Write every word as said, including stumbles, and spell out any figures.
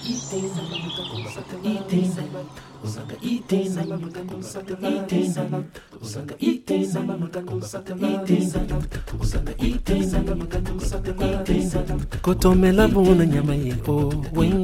eating, eating, usanga eating, eating, usanga eating, eating, usanga eating, eating, kotomela bona nyama ye oh